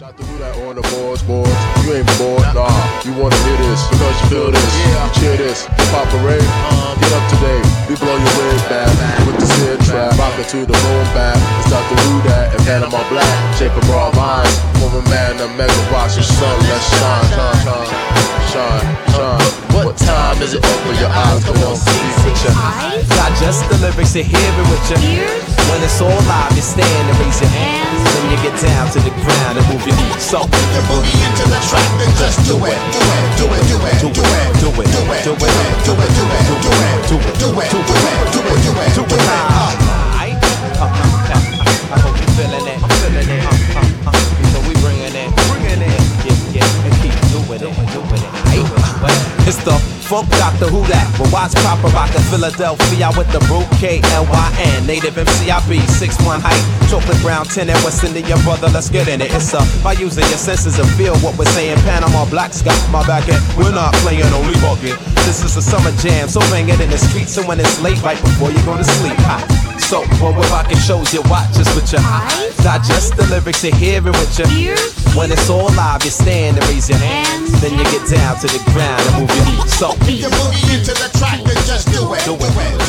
About to do that on the boards. You ain't bored, nah. You wanna hear this because you feel this. You cheer this. Hip-hop parade. Get up today. We blow your wig back with the Sid trap. Rockin' to the boom bap. It's Dr. Rudat and Panama Black. Shaping broad lines. Woman man, the mega box of sun. Let's shine. What time is it? Open your eyes. Come on, see with ya. Digest the lyrics and hear it with ya. When it's all live, you stand and raise your hands. Then you get down to the ground and move your feet. So the boogie into the track, then just do it, do it, do it, do it, do it, do it, do it, do it, do it, do it, do it, do it, do it, do it, do it, do it, do it. I hope you feeling it, feeling it. So we bringing it, yeah, and keep doing it. It's the Funk Doctor Who That, but watch proper rockin' Philadelphia with the Brew KLYN, native MCIB, 6'1" height, chocolate brown tinted. What's into your brother? Let's get in it. It's by using your senses and feel what we're saying. Panama Black's got my back and we're not playing only bucket. This is a summer jam, so bang it in the streets. And when it's late, right before you go to sleep. So when we're rocking shows, you watch us with your eyes. Digest the lyrics and hear it with your ears. When it's all live, you stand and raise your hands. Then you get down to the ground and move your feet. So the boogie into the track, then just do it, do it.